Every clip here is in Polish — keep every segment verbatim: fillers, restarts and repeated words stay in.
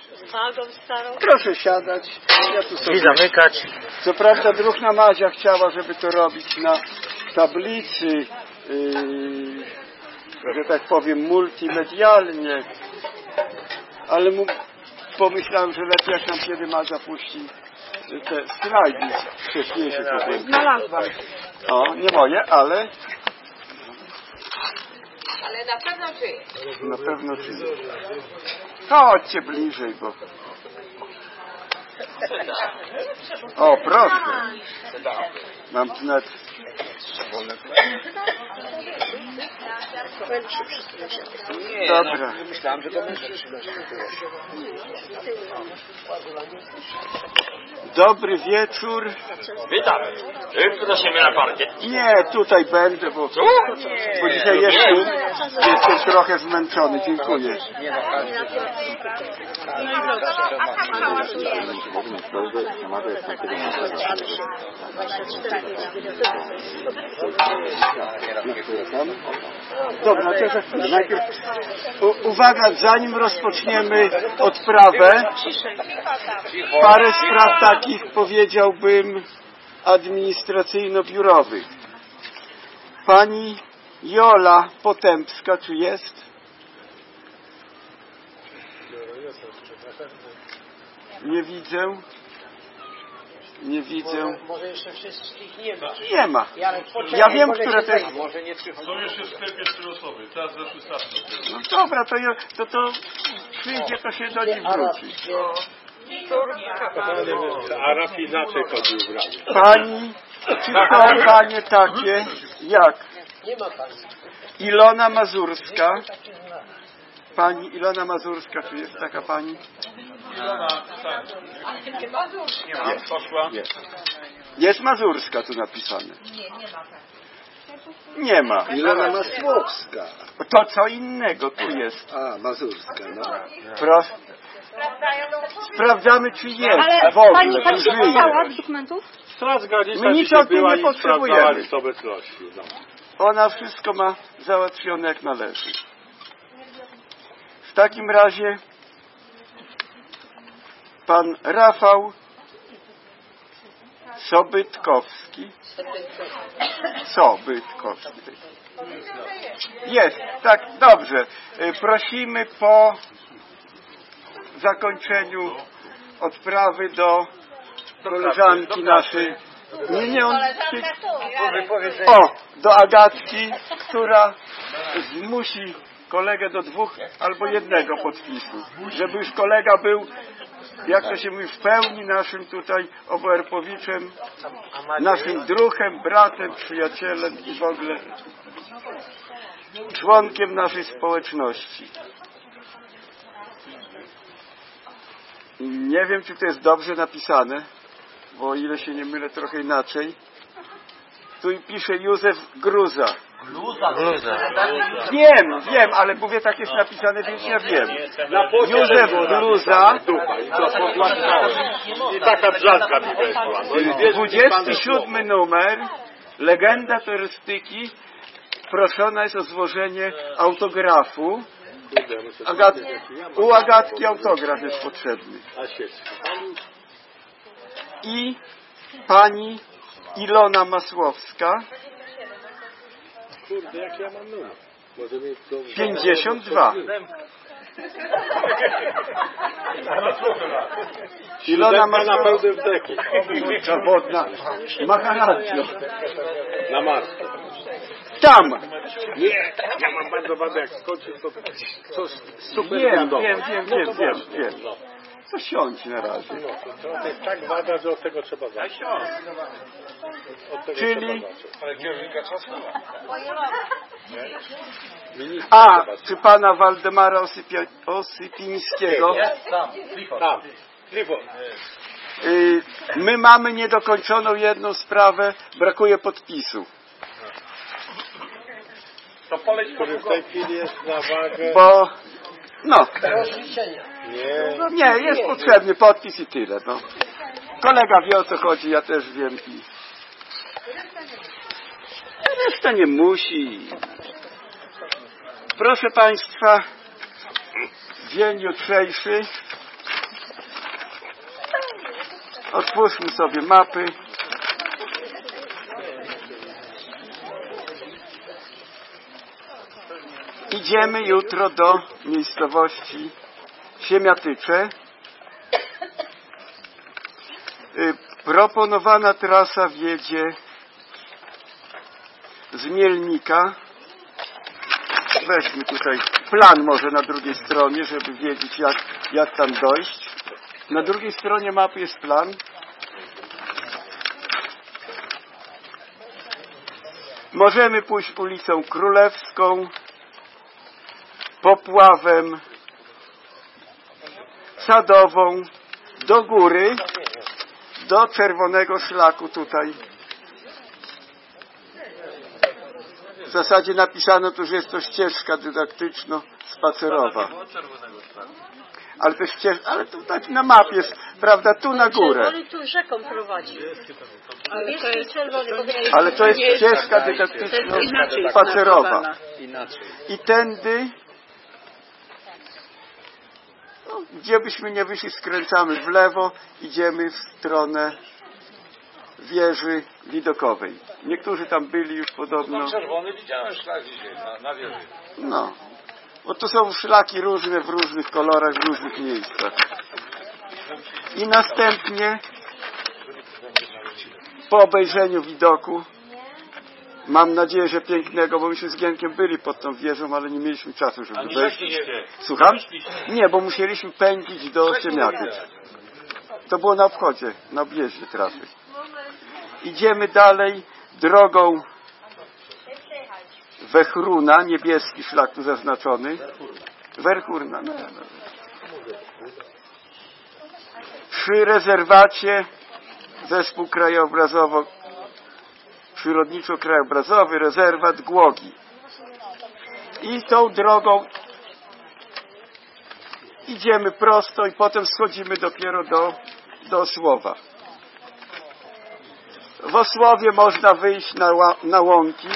Z wagą starą. Proszę siadać. Ja tu sobie... I zamykać. Co prawda druhna Madzia chciała, żeby to robić na tablicy, yy, że tak powiem, multimedialnie, ale mu pomyślałem, że lepiej jak nam kiedy Madzia puści te slajdy wcześniejsze. Znalazłam. O, nie moje, ale... Ale na pewno czyje. Na pewno czyje. Chodźcie bliżej, bo... O, proszę. Mam tu nawet... Dobra. Myślałem, że to będzie. Dobry wieczór. Witam. Prosimy na parkiet. Nie, tutaj będę, bo, bo dzisiaj jeszcze jestem trochę zmęczony. Dziękuję. Dobra, to najpierw u, uwaga, zanim rozpoczniemy odprawę, parę spraw takich, powiedziałbym, administracyjno-biurowych. Pani Jola Potępska, czy jest? Nie widzę. Nie widzę. Może jeszcze wszystkich nie ma. Nie ma. Ja wiem, które to jest. Są jeszcze w sklepie trzy osoby. Teraz zeszły starczy. No dobra, to, ja- to, to przyjdzie, to się do nich wróci. A Raf inaczej chodził w ramię. Pani, czy są panie takie jak Nie ma pani. Ilona Mazurska? Pani Ilona Mazurska, czy jest taka pani? Nie ma, poszła. Jest Mazurska tu napisane. Nie, nie ma. Nie ma. Ilona Masłowska. To co innego tu jest. A, Mazurska, no. Proszę. Sprawdzamy, czy jest. Ale w ogóle, pani, pani czy się żyje. pytała z dokumentów? Strażga dzisiaj My nic dzisiaj od niej była nie i potrzebujemy. sprawdzała list obecności. No. Ona wszystko ma załatwione jak należy. W takim razie pan Rafał Sobytkowski. Sobytkowski. Jest, tak, dobrze. Y, Prosimy po zakończeniu odprawy do koleżanki naszej. Nie, nie, on... O, do Agatki, która zmusi kolegę do dwóch albo jednego podpisu, żeby już kolega był, jak to się mówi, w pełni naszym tutaj Oberpowiczem, naszym druhem, bratem, przyjacielem i w ogóle członkiem naszej społeczności. Nie wiem, czy to jest dobrze napisane, bo o ile się nie mylę, trochę inaczej. Tu pisze Józef Gruza. Gruza. Wiem, wiem, ale mówię, tak jest napisane, więc ja wiem. Józef Gruza, I taka drzazga mi weszła. No i wiesz, dwudziesty siódmy numer, legenda turystyki, proszona jest o złożenie autografu. Agat, u Agatki autograf jest potrzebny. A świetnie. I pani Ilona Masłowska, Kurde, jak ja mam numer? Może mieć to... pięćdziesiąt dwa. Ilona na Masłowska, pełnym wdechu. zawodna, Maharadżo. Na maskę. Tam! Nie, ja mam bardzo ważne, jak skończy to coś super Wiem, wiadomo. wiem, wiem, wiem, wiem, wiem. To siądź na razie. To jest tak ważne, że od tego trzeba zacząć. Od tego Czyli- trzeba zacząć. Ale kierownika czasu. A, czy pana Waldemara Osypia- Osypińskiego? Tam, Clifford. Y, my mamy niedokończoną jedną sprawę, brakuje podpisu. To poleć, który w tej chwili jest na wagę. Bo, no, Rozliczenia. Nie. nie, jest potrzebny podpis i tyle, no. Kolega wie, o co chodzi, ja też wiem i... Reszta nie musi. Proszę państwa, dzień jutrzejszy Otwórzmy sobie mapy. Idziemy jutro do miejscowości Siemiatycze. Proponowana trasa wiedzie z Mielnika. Weźmy tutaj plan może na drugiej stronie, żeby wiedzieć jak, jak tam dojść. Na drugiej stronie mapy jest plan. Możemy pójść ulicą Królewską, Popławem, Sadową, do góry, do czerwonego szlaku tutaj. W zasadzie napisano tu, że jest to ścieżka dydaktyczno-spacerowa. Ale to ścież... ale to tak na mapie jest, prawda, tu na górę. Czerwony tu rzeką prowadzi. Ale to jest czerwony. Ale to jest ścieżka dydaktyczno-spacerowa. I tędy, no, gdzie byśmy nie wyszli, skręcamy w lewo, idziemy w stronę wieży widokowej. Niektórzy tam byli już podobno. Czerwony widziałem szlak dzisiaj na, na wieży. No, bo tu są szlaki różne, w różnych kolorach, w różnych miejscach. I następnie po obejrzeniu widoku, mam nadzieję, że pięknego, bo myśmy z Gienkiem byli pod tą wieżą, ale nie mieliśmy czasu, żeby wejść. Słucham? Nie, bo musieliśmy pędzić do Siemiatycz. To było na obchodzie, na objeździe trasy. Idziemy dalej drogą Wechruna, niebieski szlak tu zaznaczony. Werchurna. No, no. Przy rezerwacie zespół krajobrazowo przyrodniczo-krajobrazowy, rezerwat Głogi. I tą drogą idziemy prosto i potem schodzimy dopiero do, do Osłowa. W Osłowie można wyjść na, na łąki,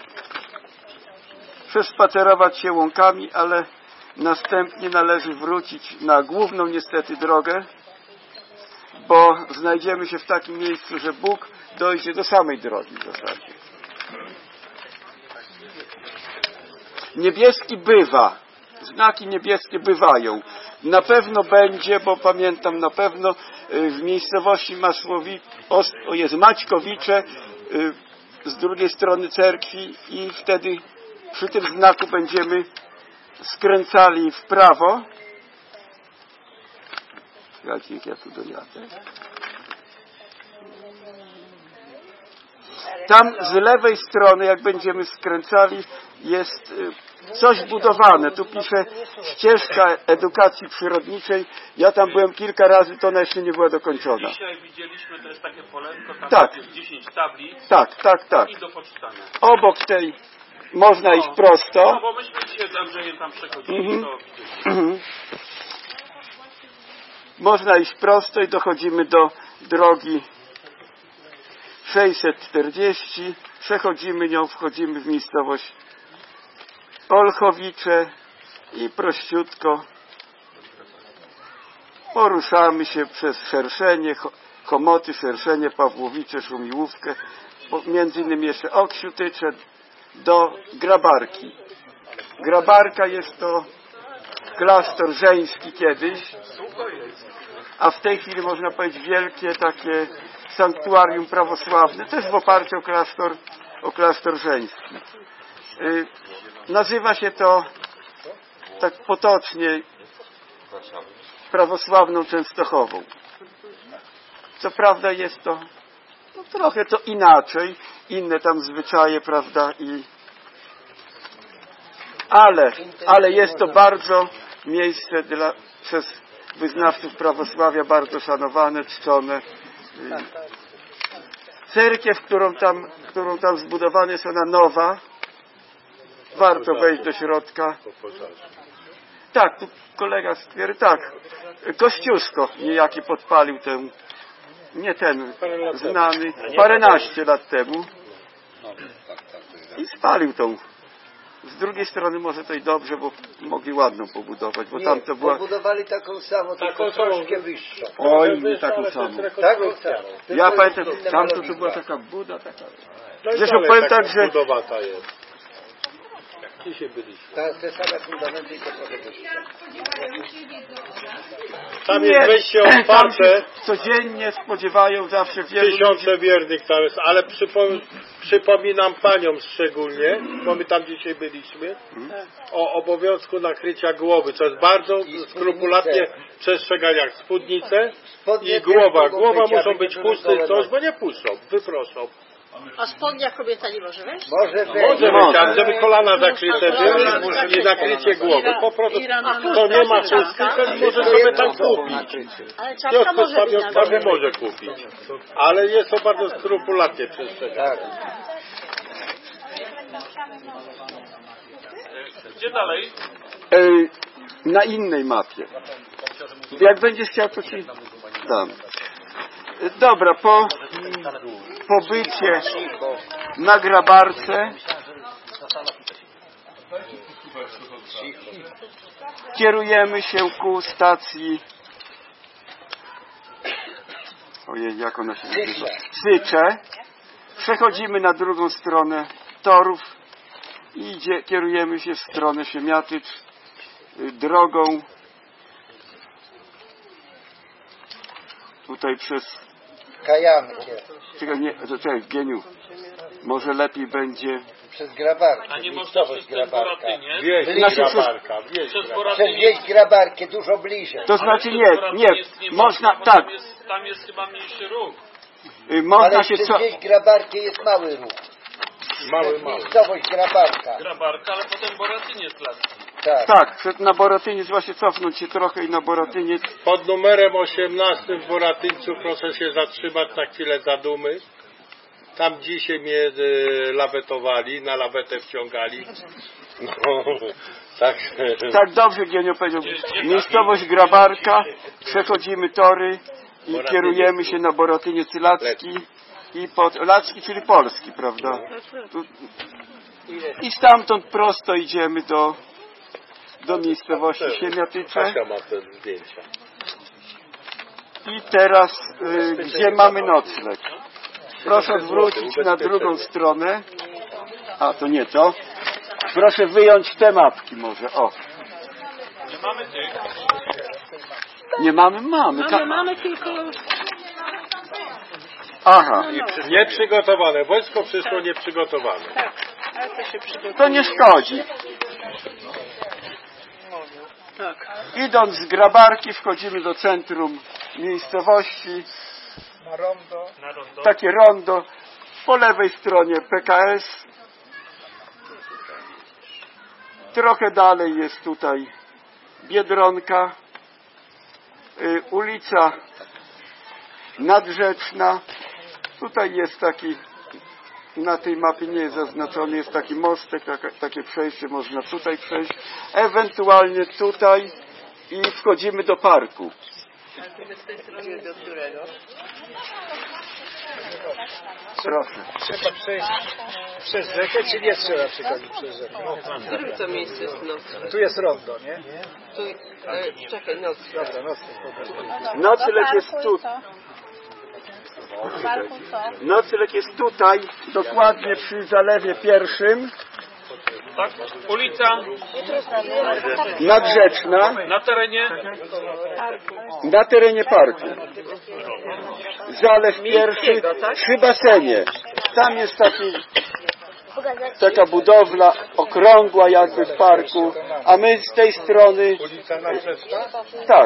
przespacerować się łąkami, ale następnie należy wrócić na główną niestety drogę, bo znajdziemy się w takim miejscu, że Bóg dojdzie do samej drogi w zasadzie. Niebieski bywa, znaki niebieskie bywają. Na pewno będzie, bo pamiętam na pewno w miejscowości Masłowi, o jest Maćkowicze z drugiej strony cerkwi i wtedy przy tym znaku będziemy skręcali w prawo. Jacek, ja tu dojadę. Tam z lewej strony, jak będziemy skręcali, jest coś budowane. Tu pisze ścieżka edukacji przyrodniczej. Ja tam byłem kilka razy, to ona jeszcze nie była dokończona. Dzisiaj widzieliśmy, to jest takie poletko, tam tak. jest dziesięć tablic. Tak, tak, tak. I do poczytania. Obok tej można no. iść prosto. No bo myśmy dzisiaj z Andrzejem tam przechodzili, mm-hmm. to widzieliśmy. Można iść prosto i dochodzimy do drogi sześćset czterdzieści. Przechodzimy nią, wchodzimy w miejscowość Olchowicze i prościutko poruszamy się przez Szerszenie, Chomoty, Szerszenie, Pawłowice, Szumiłówkę, między innymi jeszcze Oksiutycze do Grabarki. Grabarka jest to klasztor żeński kiedyś, a w tej chwili można powiedzieć wielkie takie sanktuarium prawosławne, też w oparciu o klasztor, o klasztor żeński. Yy, nazywa się to tak potocznie prawosławną Częstochową. Co prawda jest to no, trochę to inaczej, inne tam zwyczaje, prawda, i ale, ale jest to bardzo miejsce dla, przez wyznawców prawosławia bardzo szanowane, czczone. Cerkiew, którą tam, którą tam zbudowana jest ona nowa. Warto wejść do środka. Tak, tu kolega stwierdzi, tak. Kościuszko niejaki podpalił tę, nie ten znany, paręnaście lat temu. I spalił tą Z drugiej strony może to i dobrze, bo mogli ładną pobudować, bo Nie, tam to była... pobudowali taką samą, tylko Taką samą, troszkę wyższą. Oj, nie taką samą. Taką samą. Ja Tylko pamiętam, inne tam to, to malowidła. była taka buda, taka... No i Zresztą dalej powiem taka tak, że... budowata jest. Dzisiaj byliśmy. Ta, te same fundamenty i to trochę wyższe. Tam Nie, jest wejście tam się otwarte, codziennie spodziewają zawsze wielu ludzi. tysiące wiernych tam jest, ale przypo- przypominam paniom szczególnie, bo my tam dzisiaj byliśmy, o obowiązku nakrycia głowy, co jest bardzo skrupulatnie przestrzegane, jak spódnice Spodnie i głowa. też mogą Głowa być, muszą aby być nie były puste, gołe coś, nogi. bo nie puszczą, wyproszą. A spodnia kobieta nie może wejść? Może Może wejść. być, ale żeby kolana zakryte były i nakrycie głowy. Po prostu to nie ma chustki, to może sobie tam kupić. Ale W czapka związku z może być na pamiątkami głowie. może kupić. Ale jest to bardzo skrupulatnie przestrzegane. Tak. Gdzie dalej? Ej, na innej mapie. Jak będziesz chciał, to ci dam. E, Dobra, po pobycie na Grabarce kierujemy się ku stacji, ojej, jak ona się nazywa? Sycze. Przechodzimy na drugą stronę torów i idzie, kierujemy się w stronę Siemiatycz y, drogą tutaj przez... Kajankę. Czekaj, nie, to czekaj, Gieniu, może lepiej będzie... Przez Grabarkę. A nie można miejscowość przez ten Grabarka. Boratynię? Wieś Znaczy, Grabarka, wieś Przez Grabarka. Przez Boratynię. wieś Grabarkę, dużo bliżej. To znaczy nie, nie, można, bo tak, Tam jest, tam jest chyba mniejszy ruch. y, można Ale się przez co... wieś Grabarkę jest mały ruch. Mały, mały. Miejscowość Grabarka. Grabarka, ale potem Boratynie z Laski. Tak. Tak, przed na Boratyniec właśnie cofnąć się trochę i na Boratyniec. Pod numerem osiemnastym w Boratyńcu proszę się zatrzymać na chwilę zadumy. Tam dzisiaj mnie y, lawetowali, na lawetę wciągali. No, tak. Tak dobrze Gienio powiedział. Miejscowość Grabarka, przechodzimy tory i kierujemy się na Boratyniec Lacki i pod Lacki, czyli Polski, prawda? Tu, i stamtąd prosto idziemy do, do miejscowości Siemiatycze. Kasia ma te zdjęcia. I teraz y, gdzie mamy nocleg? Proszę odwrócić na drugą stronę. A, to nie to. Proszę wyjąć te mapki może. O. Nie mamy tych. Nie mamy? Mamy. Mamy, mamy tylko... Aha. Nieprzygotowane. Wojsko przyszło nieprzygotowane. Tak, ale to się przygotuje. To nie szkodzi. Tak. Idąc z Grabarki wchodzimy do centrum miejscowości. Na rondo. Takie rondo. Po lewej stronie P K S. Trochę dalej jest tutaj Biedronka. Y, ulica Nadrzeczna. Tutaj jest taki, na tej mapie nie jest zaznaczony, jest taki mostek, taka, takie przejście, można tutaj przejść. Ewentualnie tutaj i wchodzimy do parku. Do którego? Proszę. Trzeba przejść przez rzekę, czy nie trzeba przechodzić przez rzekę? Które to miejsce jest nocleg? Tu jest rondo, nie? Tu, e, czekaj, nocleg. Dobra, nocleg. Nocleg jest tu. Nocleg jest tutaj, dokładnie przy zalewie pierwszym. Tak? Ulica Nadrzeczna, na terenie. na terenie parku. Zalew pierwszy przy basenie. Tam jest taki, taka budowla okrągła jakby w parku, a my z tej strony... Ulica Nadrzeczna? Tak.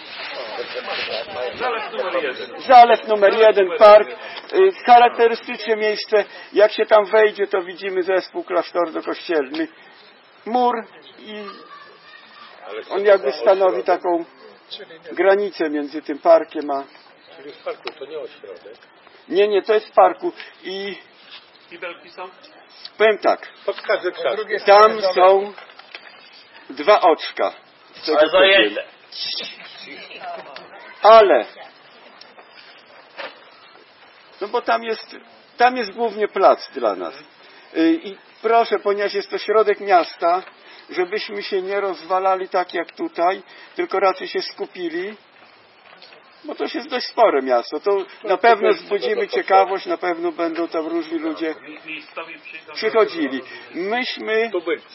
Zalew numer jeden. Zalew numer jeden, park. Y, Charakterystyczne miejsce. Jak się tam wejdzie, to widzimy zespół klasztorno-kościelny. Mur i on jakby stanowi taką granicę między tym parkiem a... Czyli w parku, to nie ośrodek. Nie, nie, to jest w parku. I I belki są? powiem tak, Pod każdy krzak. tam są dwa oczka. Z tego co wiem. Ale no bo tam jest tam jest głównie plac dla nas. Y, I proszę, ponieważ jest to środek miasta, żebyśmy się nie rozwalali tak jak tutaj, tylko raczej się skupili, bo to jest dość spore miasto. To na pewno wzbudzimy ciekawość, na pewno będą tam różni ludzie przychodzili. Myśmy,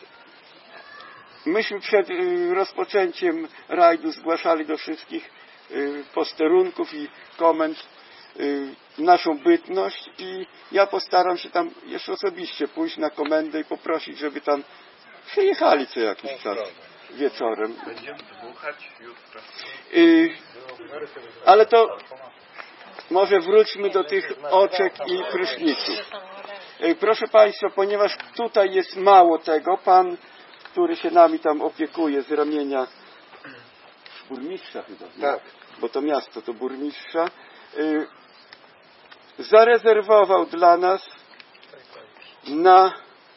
myśmy przed rozpoczęciem rajdu zgłaszali do wszystkich posterunków i komend naszą bytność i ja postaram się tam jeszcze osobiście pójść na komendę i poprosić, żeby tam przyjechali co jakiś czas wieczorem. Będziemy dmuchać jutro. Y, ale to może wróćmy do tych oczek i pryszniców. Y, proszę Państwa, ponieważ tutaj jest mało tego, pan, który się nami tam opiekuje z ramienia burmistrza chyba, tak, bo to miasto to burmistrza, y, zarezerwował dla nas na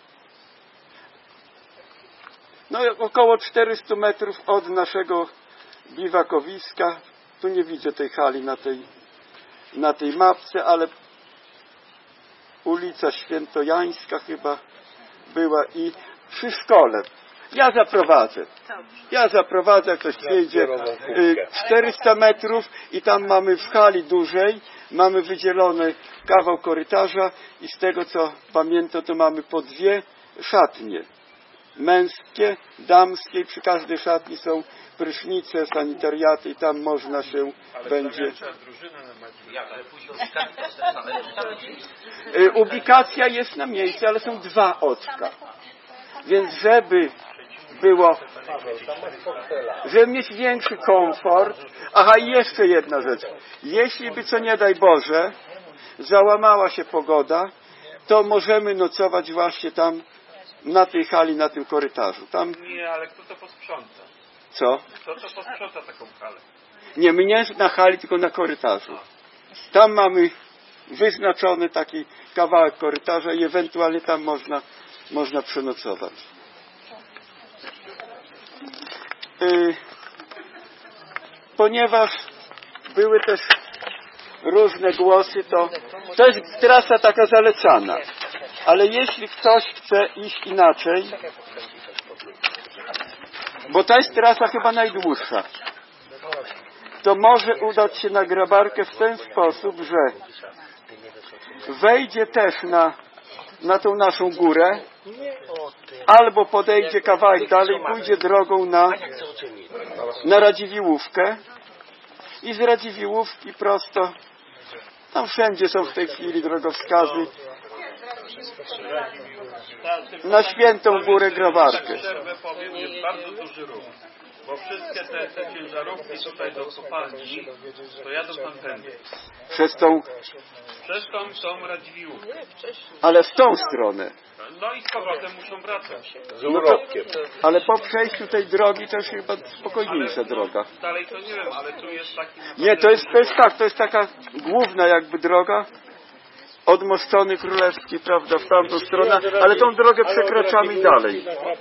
no około czterysta metrów od naszego biwakowiska. Tu nie widzę tej hali na tej, na tej mapce, ale ulica Świętojańska chyba była i przy szkole. Ja zaprowadzę. Ja zaprowadzę, jak ktoś przyjdzie. czterysta metrów i tam mamy w hali dużej, mamy wydzielony kawał korytarza i z tego co pamiętam, to mamy po dwie szatnie. Męskie, damskie, przy każdej szatni są prysznice, sanitariaty i tam można się ale będzie... Ubikacja jest na miejscu, ale są dwa oczka. Więc żeby było, żeby mieć większy komfort, aha i jeszcze jedna rzecz. Jeśli by co nie daj Boże załamała się pogoda, to możemy nocować właśnie tam na tej hali, na tym korytarzu. Tam... Nie, ale kto to posprząta? Co? Kto to posprząta taką halę? Nie, my nie na hali, tylko na korytarzu. Tam mamy wyznaczony taki kawałek korytarza i ewentualnie tam można, można przenocować. Yy, ponieważ były też różne głosy, to to jest trasa taka zalecana. Ale jeśli ktoś chce iść inaczej, bo ta jest trasa chyba najdłuższa, to może udać się na Grabarkę w ten sposób, że wejdzie też na, na tą naszą górę, albo podejdzie kawałek dalej, pójdzie drogą na, na Radziwiłłówkę i z Radziwiłłówki prosto, tam wszędzie są w tej chwili drogowskazy, na Świętą Górę Grabarkę. Powiem, jest bardzo duży ruch, bo wszystkie te, te ciężarówki tutaj do kopalni to jadą tamtędy. Przez tą... Przez tą, tą Radziwiłłówkę. Ale w tą stronę. No i z powrotem muszą wracać. Z urobkiem. No to, ale po przejściu tej drogi to jest chyba spokojniejsza ale, droga. No, dalej to nie wiem, ale tu jest taki... Nie, to jest, to jest tak, to jest taka główna jakby droga. Od Moszczony Królewskiej, prawda, w tamtą stronę, ale tą drogę przekraczamy dalej.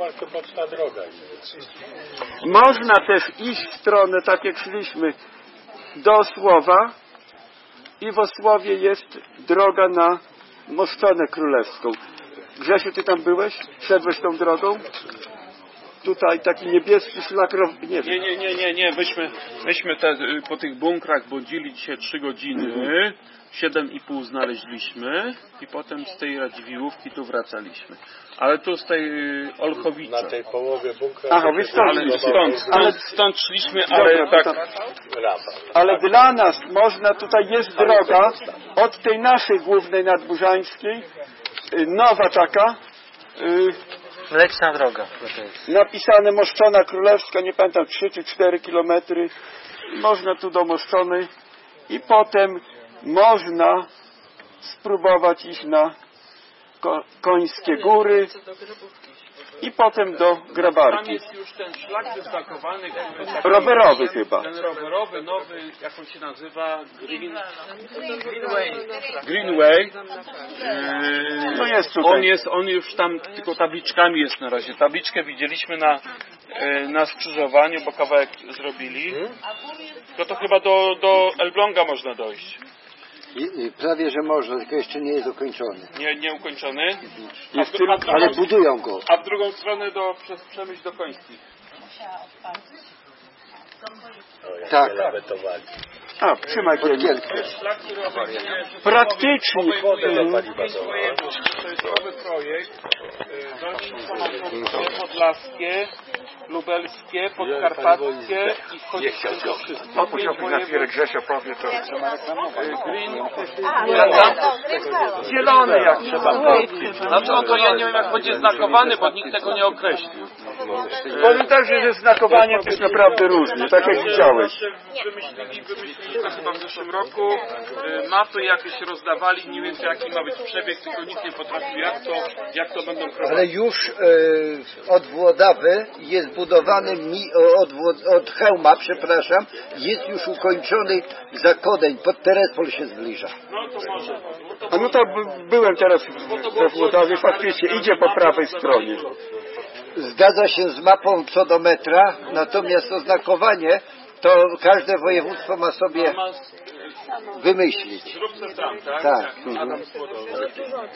Można też iść w stronę, tak jak szliśmy, do Osłowa i w Osłowie jest droga na Moszczonę Królewską. Grzesiu, ty tam byłeś? Szedłeś tą drogą? Tutaj taki niebieski szlak, nie wiem. Nie, nie, nie, nie, nie. Myśmy, myśmy te, po tych bunkrach błądzili dzisiaj trzy godziny. Siedem i pół znaleźliśmy i potem z tej Radziwiłłówki tu wracaliśmy. Ale tu z tej Olchowicza. Na tej połowie bunkra. Aha, wy stąd, ale stąd, stąd, ale stąd szliśmy, ale dobra, tak. Ale dla nas można, tutaj jest droga od tej naszej głównej nadburzańskiej, nowa taka, Leczna droga. napisane Moszczona Królewska, nie pamiętam, trzy czy cztery kilometry. Można tu do Moszczonej i potem można spróbować iść na ko Końskie Góry i potem do Grabarki. Tam jest już ten szlak wyznakowany, który taki, rowerowy chyba. Ten rowerowy, nowy, jak on się nazywa? Green... Greenway. Greenway. Yy, No jest tutaj. On jest, on już tam tylko tabliczkami jest na razie. Tabliczkę widzieliśmy na, yy, na skrzyżowaniu, bo kawałek zrobili. To to chyba do, do Elbląga można dojść. I, i prawie, że można, tylko jeszcze nie jest ukończony. Nie, nie ukończony. A Jest w, tym, a w drugą, Ale budują go. a w drugą stronę do przez Przemyśl do Końskich. tak. Lawetowali. A, trzymaj się. Szlak, który obejmuje Praktycznie. obejmuje Mhm. pięć województw. To jest nowy projekt. Dolnośląskie, podlaskie, lubelskie, podkarpackie i wchodzi w to wszystko. Opuść na chwilę, Grzesio powie to. Green. Zielony jak trzeba. Znaczy on to ja nie wiem jak będzie znakowany, bo nikt tego nie określił. Powiem tak, że ze znakowaniem to jest naprawdę różnie, tak jak widziałeś. Wymyślili, wymyślili chyba w zeszłym roku, y, mapy jakieś rozdawali, nie wiem jaki ma być przebieg, tylko nikt nie potrafił jak to, jak to będą prowadzić. Ale już e, od Włodawy jest budowany, mi, od, od Chełma, przepraszam, jest już ukończony Zakodeń, pod Terespol się zbliża. No to może. A no to by- byłem teraz we Włodawie, faktycznie idzie po prawej stronie. Zgadza się z mapą co do metra, natomiast oznakowanie to każde województwo ma sobie wymyślić. Zrób se tam, tak? Tak. Jak Adam Skłodowy.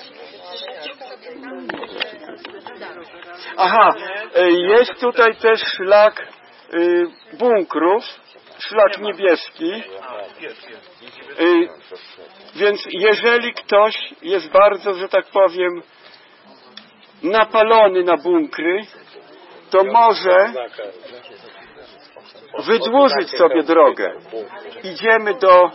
Aha, e, jest tutaj też szlak y, bunkrów, szlak niebieski. Y, więc jeżeli ktoś jest bardzo, że tak powiem, napalony na bunkry, to może wydłużyć sobie drogę. Idziemy do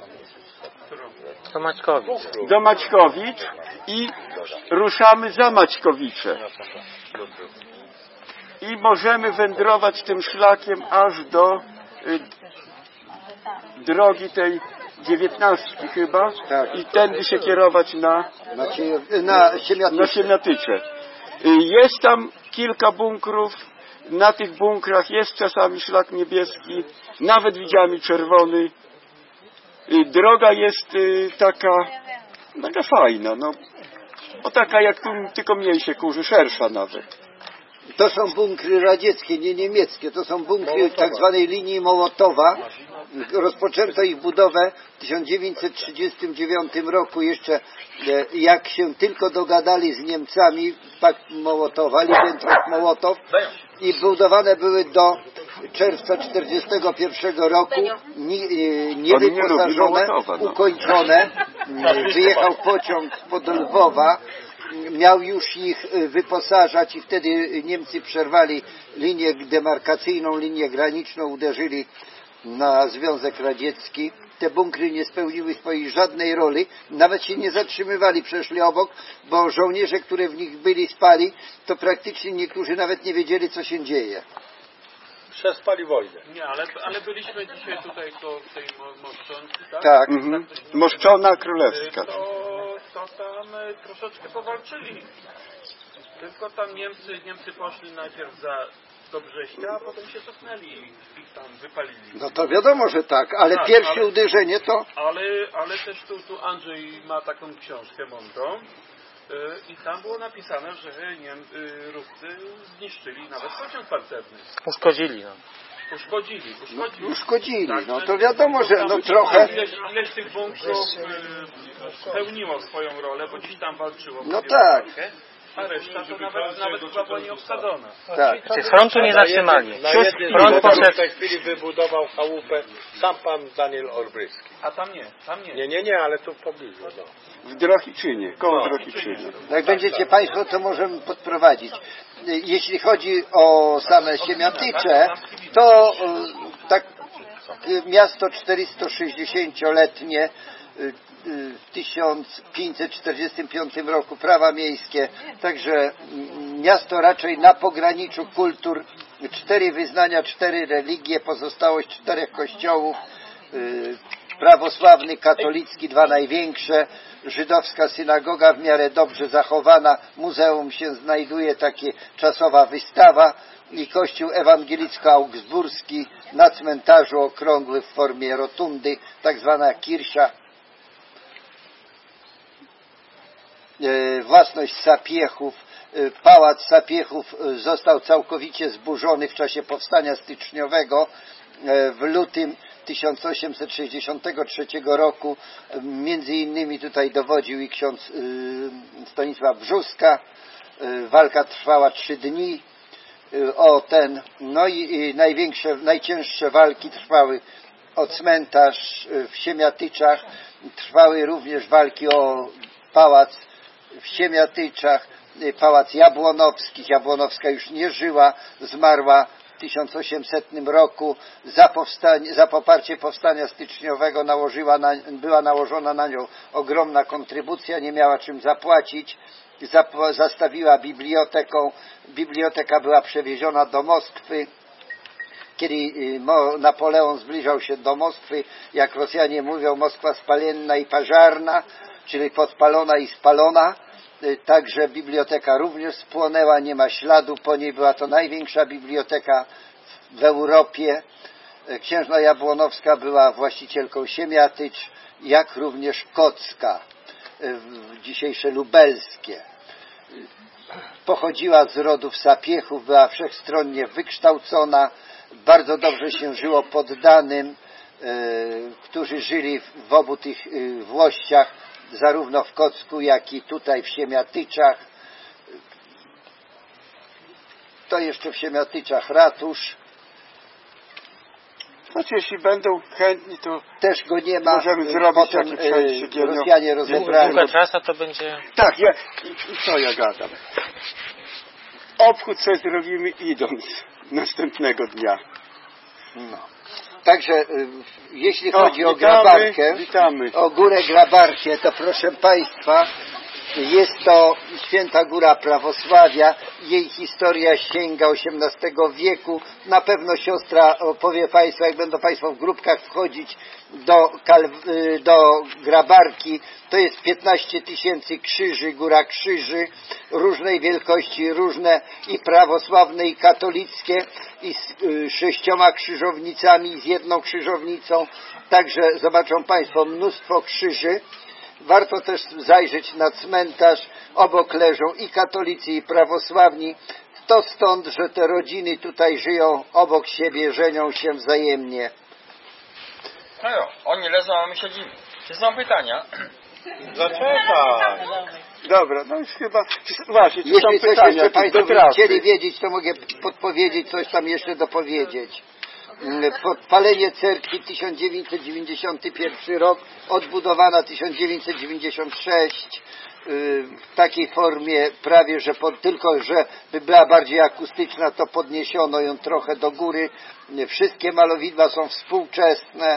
To Maćkowic. do Maćkowic i ruszamy za Maćkowice. I możemy wędrować tym szlakiem aż do y, drogi tej dziewiętnastki chyba Tak. i tędy się kierować na, Na, cie, na Siemiatyce. na Siemiatycze. Y, Jest tam kilka bunkrów, na tych bunkrach jest czasami szlak niebieski, nawet widziałem i czerwony. Y, Droga jest y, taka, taka fajna, no, o taka jak tu, tylko mniej się kurzy, szersza nawet. To są bunkry radzieckie, nie niemieckie. To są bunkry tak zwanej linii Mołotowa. Rozpoczęto ich budowę w tysiąc dziewięćset trzydziestym dziewiątym roku, jeszcze jak się tylko dogadali z Niemcami, pakt Mołotowa, Ribbentrop-Mołotow, i budowane były do czerwca czterdziestego pierwszego roku, niewyposażone, ukończone. Wyjechał pociąg pod Lwowa, miał już ich wyposażać i wtedy Niemcy przerwali linię demarkacyjną, linię graniczną, uderzyli na Związek Radziecki. Te bunkry nie spełniły swojej żadnej roli, nawet się nie zatrzymywali, przeszli obok, bo żołnierze, które w nich byli, spali, to praktycznie niektórzy nawet nie wiedzieli, co się dzieje. Przespali wojnę. Nie, ale, ale byliśmy dzisiaj tutaj koło tej mo- moszczonki, tak? Tak. Mhm. Moszczona Królewska. To, to tam e, troszeczkę powalczyli. Tylko tam Niemcy, Niemcy poszli najpierw za do Brześcia, a potem się cofnęli i ich tam wypalili. No to wiadomo, że tak, ale Tak, pierwsze ale- uderzenie to Ale, ale też tu, tu Andrzej ma taką książkę mądrą yy, i tam było napisane, że Niem, yy, Ruscy zniszczyli nawet pociąg pancerny. Uszkodzili, no. Uszkodzili, uszkodzili. uszkodzili. Tak, No że- to wiadomo, że no tam trochę... Ileś, ileś tych bunkrów yy, pełniło swoją rolę, bo gdzieś tam walczyło. No podjęło tak. walkę, a reszta to nawet, nawet chyba była nieobsadzona. Tak. Czy frontu nie zatrzymali. Na Przez jednym chwilę. front Poszedł. w tej chwili wybudował chałupę sam pan Daniel Olbryski. A tam nie, tam nie. Nie, nie, nie, ale tu w pobliżu. No. W Drohiczynie, koło Drohiczyny. Jak będziecie Państwo, to możemy podprowadzić. Jeśli chodzi o same Siemiatycze, to e, tak e, miasto czterystosześćdziesięcioletnie e, e, w tysiąc pięćset czterdziestym piątym roku, prawa miejskie, także mm, miasto raczej na pograniczu kultur, cztery wyznania, cztery religie, pozostałość czterech kościołów, e, prawosławny, katolicki, dwa największe, żydowska synagoga w miarę dobrze zachowana, muzeum się znajduje, takie czasowa wystawa i kościół ewangelicko-augsburski na cmentarzu okrągły w formie rotundy, tak zwana kirsia, e, własność Sapiechów. E, pałac Sapiechów został całkowicie zburzony w czasie powstania styczniowego e, w lutym tysiąc osiemset sześćdziesiątego trzeciego roku. Między innymi tutaj dowodził i ksiądz Stanisław Brzóska. Walka trwała trzy dni. O ten, no i, i największe, najcięższe walki trwały o cmentarz w Siemiatyczach. Trwały również walki o pałac w Siemiatyczach, pałac Jabłonowskich. Jabłonowska już nie żyła, zmarła w tysiąc osiemsetnym roku. Za, powstanie, za poparcie powstania styczniowego nałożyła na, była nałożona na nią ogromna kontrybucja, nie miała czym zapłacić. Zastawiła biblioteką. Biblioteka była przewieziona do Moskwy. Kiedy Napoleon zbliżał się do Moskwy, jak Rosjanie mówią, Moskwa spalienna i pażarna, czyli podpalona i spalona. Także biblioteka również spłonęła, nie ma śladu po niej. Była to największa biblioteka w Europie. Księżna Jabłonowska była właścicielką Siemiatycz, jak również Kocka, dzisiejsze lubelskie. Pochodziła z rodów Sapiechów, była wszechstronnie wykształcona, bardzo dobrze się żyło poddanym, którzy żyli w obu tych włościach, zarówno w Kocku, jak i tutaj w Siemiatyczach. To jeszcze w Siemiatyczach ratusz. Znaczy, jeśli będą chętni, to też go nie ma. Możemy zrobić potem takie przejście. Rosjanie rozebrali. Długa trasa to będzie... Tak, ja, i, i co ja gadam? Obchód sobie zrobimy idąc następnego dnia. No. Także y, jeśli o, chodzi o witamy, Grabarkę, witamy. o Górę Grabarkę, to proszę Państwa, jest to Święta Góra Prawosławia. Jej historia sięga osiemnastego wieku. Na pewno siostra opowie Państwu, jak będą Państwo w grupkach wchodzić do, do Grabarki. To jest piętnaście tysięcy krzyży, Góra Krzyży, różnej wielkości, różne i prawosławne, i katolickie, i z y, sześcioma krzyżownicami, i z jedną krzyżownicą. Także zobaczą Państwo mnóstwo krzyży. Warto też zajrzeć na cmentarz. Obok leżą i katolicy, i prawosławni. To stąd, że te rodziny tutaj żyją obok siebie, żenią się wzajemnie. No jo, oni leżą, a my siedzimy. Czy są pytania? Zaczekaj. Dobra, no już chyba... Właśnie, czy Jeśli są coś pytania jeszcze Państwo do by trasy? chcieli wiedzieć, to mogę podpowiedzieć, coś tam jeszcze dopowiedzieć. Podpalenie cerkwi tysiąc dziewięćset dziewięćdziesiąty pierwszy rok, odbudowana tysiąc dziewięćset dziewięćdziesiąty szósty w takiej formie prawie, że pod, tylko że by była bardziej akustyczna, to podniesiono ją trochę do góry. Wszystkie malowidła są współczesne.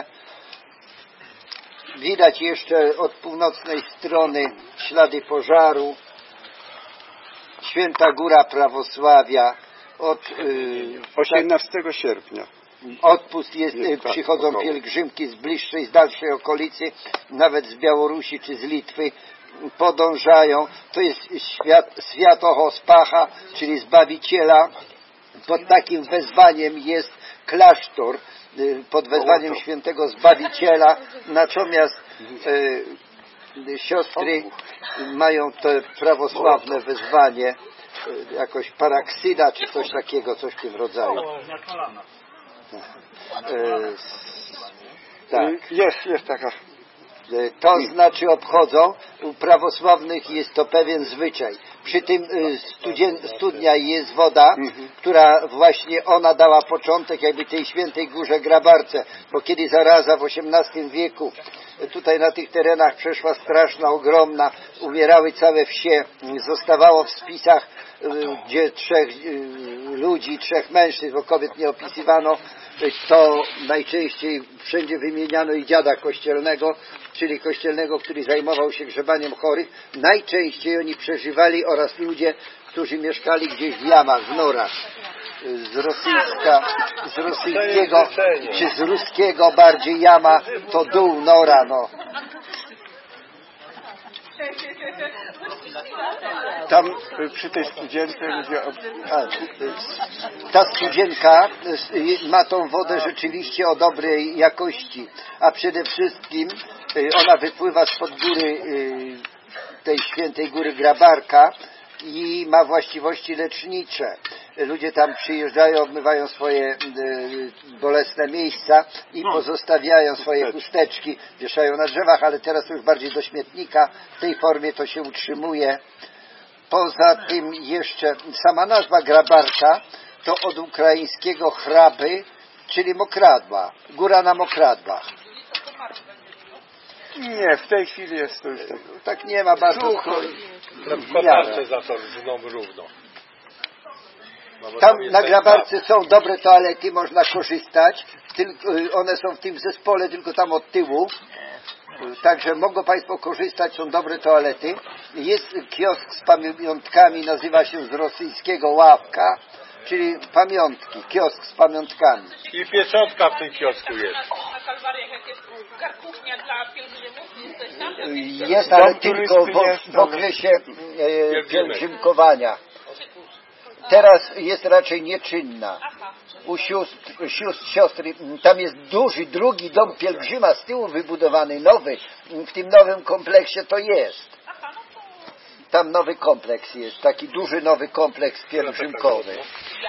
Widać jeszcze od północnej strony ślady pożaru. Święta Góra Prawosławia. Od yy, osiemnastego sierpnia. Odpust jest, jest tak, przychodzą około. pielgrzymki z bliższej, z dalszej okolicy, nawet z Białorusi czy z Litwy podążają. To jest świat, Świętohospacha, czyli Zbawiciela. Pod takim wezwaniem jest klasztor, pod wezwaniem świętego Zbawiciela. Natomiast e, siostry mają to prawosławne wezwanie, e, jakoś paraksyda czy coś takiego, coś w tym rodzaju. E, tak. Jest, jest taka. To znaczy obchodzą, u prawosławnych jest to pewien zwyczaj. Przy tym studien, studnia jest woda, mhm. która właśnie ona dała początek jakby tej świętej Górze Grabarce, bo kiedy zaraza w osiemnastym wieku tutaj na tych terenach przeszła straszna, ogromna, umierały całe wsie, zostawało w spisach, gdzie trzech ludzi, trzech mężczyzn, bo kobiet nie opisywano, to najczęściej wszędzie wymieniano i dziada kościelnego, czyli kościelnego, który zajmował się grzebaniem chorych. Najczęściej oni przeżywali oraz ludzie, którzy mieszkali gdzieś w jamach, w norach. Z rosyjska, z rosyjskiego, czy z ruskiego bardziej jama, to dół, nora, no. Tam przy tej studzience ludzie... A, ta studzienka ma tą wodę rzeczywiście o dobrej jakości, a przede wszystkim ona wypływa spod góry tej świętej Góry Grabarka i ma właściwości lecznicze. ludzie tam przyjeżdżają, obmywają swoje y, bolesne miejsca i pozostawiają swoje chusteczki, wieszają na drzewach, ale teraz to już bardziej do śmietnika. W tej formie to się utrzymuje. Poza tym jeszcze sama nazwa grabarka to od ukraińskiego chraby, czyli mokradła, góra na mokradłach. Nie, w tej chwili jest to już tak. Tak nie ma bardzo Sucho. W kotarce za to znowu równo. No bo Tam jest na ten grabarce są dobre toalety, można korzystać. Tylko, one są w tym zespole, tylko tam od tyłu. Także mogą Państwo korzystać, są dobre toalety. Jest kiosk z pamiątkami, nazywa się z rosyjskiego ławka, czyli pamiątki, kiosk z pamiątkami. I pieczątka w tym kiosku jest. Na Kalwariach jak jest kuchnia dla pielgrzymów, coś tam? Jest, ale tylko w, w okresie e, pielgrzymkowania. Teraz jest raczej nieczynna. U sióstr, sióstr, siostry, tam jest duży, drugi dom pielgrzyma z tyłu wybudowany, nowy. W tym nowym kompleksie to jest. Tam nowy kompleks jest, taki duży nowy kompleks pielgrzymkowy.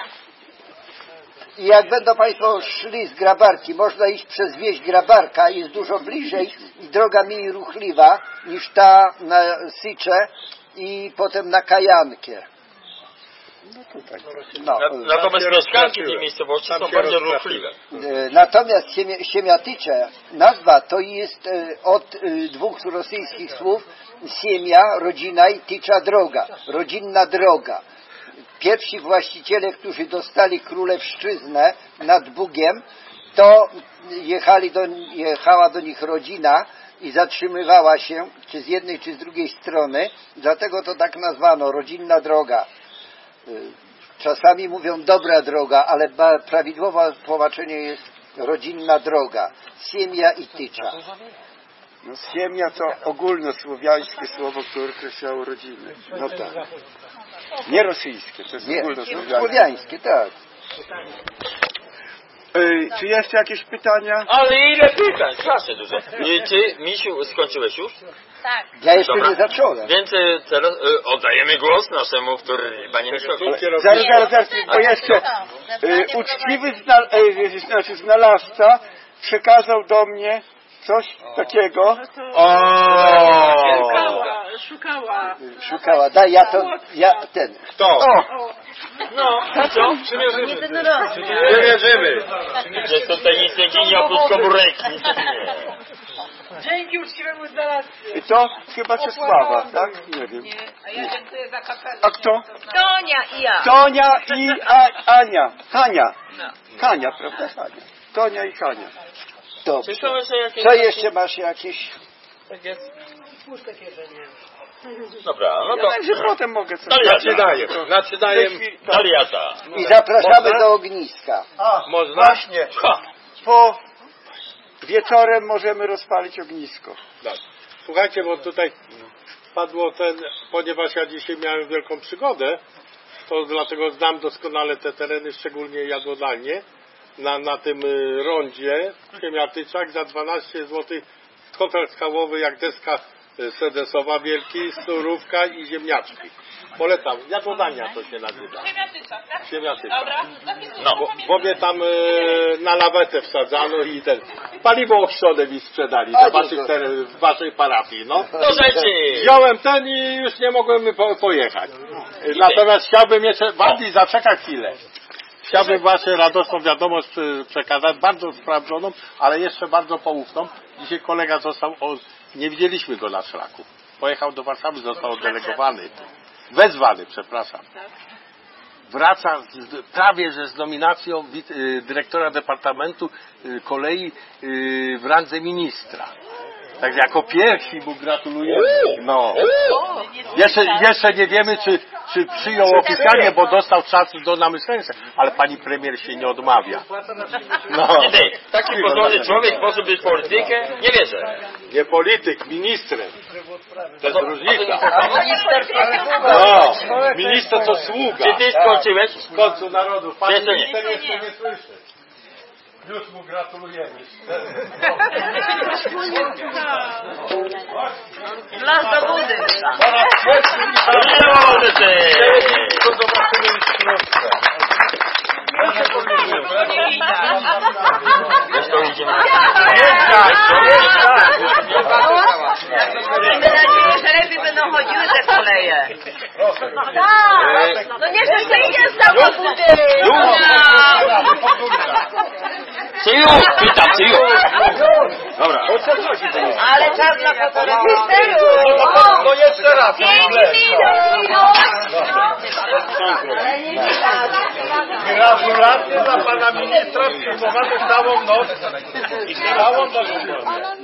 I jak będą Państwo szli z Grabarki, można iść przez wieś Grabarka, jest dużo bliżej i droga mniej ruchliwa niż ta na Sycze i potem na Kajankę. No, natomiast mieszkanki tej miejscowości są bardzo ruchliwe. Natomiast siemia, Siemiatycze, nazwa to jest od dwóch rosyjskich słów siemia, rodzina i tycza droga, rodzinna droga. Pierwsi właściciele, którzy dostali królewszczyznę nad Bugiem, to jechali do, jechała do nich rodzina i zatrzymywała się, czy z jednej, czy z drugiej strony, dlatego to tak nazwano, rodzinna droga. Czasami mówią dobra droga, ale prawidłowe tłumaczenie jest rodzinna droga. Siemia i tycza. No siemia to ogólnosłowiańskie słowo, które określało rodziny. No tak. Nie rosyjskie, to jest Nie, ogólnosłowiańskie. słowiańskie, tak. Ej, czy jeszcze jakieś pytania? Ale ile pytań? Strasznie dużo. I ty, Misiu, skończyłeś już? Tak. Ja jeszcze Dobra. nie zacząłem. Więc y, teraz y, oddajemy głos naszemu, który panie Misiowi. Zaraz, zaraz, zaraz, bo jeszcze y, uczciwy zna, y, znaczy znalazca przekazał do mnie coś takiego. Szukała, szukała. Szukała, daj, ja to, ja ten. Kto? O! No, a co? Przymierzymy. Przymierzymy. Że tutaj nic nie ginie oprócz komórki. Dzięki uczciwemu znalazcy. I to chyba Czesława, tak? Nie wiem. A ja dziękuję za kapelę. A kto? Tonia i ja. Tonia i A, Ania. Hania. Hania, prawda? Hania. Tonia i Hania. Dobrze. Czy są jeszcze jakieś... Co jeszcze masz jakieś? Dobra, no Ja to... także potem mogę coś. Zaczynaję. Zaczynaję. Daliata. I zapraszamy do ogniska. A, Można? właśnie. Ha! Po wieczorem możemy rozpalić ognisko. Tak. Słuchajcie, bo tutaj padło ten, ponieważ ja dzisiaj miałem wielką przygodę, to dlatego znam doskonale te tereny, szczególnie jadłodalnie, na, na tym y, rondzie w Siemiatyczach za dwanaście złotych kotel skałowy jak deska y, sedesowa wielki, surówka i ziemniaczki. Polecam, jadłodalnia to się nazywa. Siemiatycza, tak? Siemiatycza. Dobra. No. Bo, bo mnie tam y, na lawetę wsadzano i ten paliwo ochrzone mi sprzedali na waszych teren, w waszej parafii, no. Do rzeczy! Wziąłem ten i już nie mogłem po, pojechać. Natomiast chciałbym jeszcze bardziej zaczekać chwilę. Chciałbym właśnie radosną wiadomość przekazać, bardzo sprawdzoną, ale jeszcze bardzo poufną. Dzisiaj kolega został, o, nie widzieliśmy go na szlaku. Pojechał do Warszawy, został oddelegowany. Wezwany, przepraszam. Wraca z, prawie że z nominacją y, dyrektora Departamentu y, Kolei y, w randze ministra. Tak jako pierwsi mu gratulujemy. No. Jeszcze, jeszcze nie wiemy, czy, czy przyjął opisanie, bo dostał czas do namyślenia, ale pani premier się nie odmawia. No. Nie ty, taki porządny człowiek może być politykiem? Nie wierzę. Nie polityk, ministrem. To jest różnica. A No, minister to sługa. Czy ty skończyłeś? W końcu narodu. Pani Jeszcze nie. minister jeszcze nie słyszy. Już mu gratulujemy. Dla zawody. Po raz pierwszy. Zawody ty! To zobaczymy już wkrótce. Zresztą idziemy. Mamy nadzieję, że lepiej będą chodziły te koleje. No nie, że to idzie z samochody. Cyju! Pytam, cyju! Dobra. Ale czas na fotografię. No jeszcze raz. Gratulacje dla pana ministra, przyjmowanych całą noc i całą noc.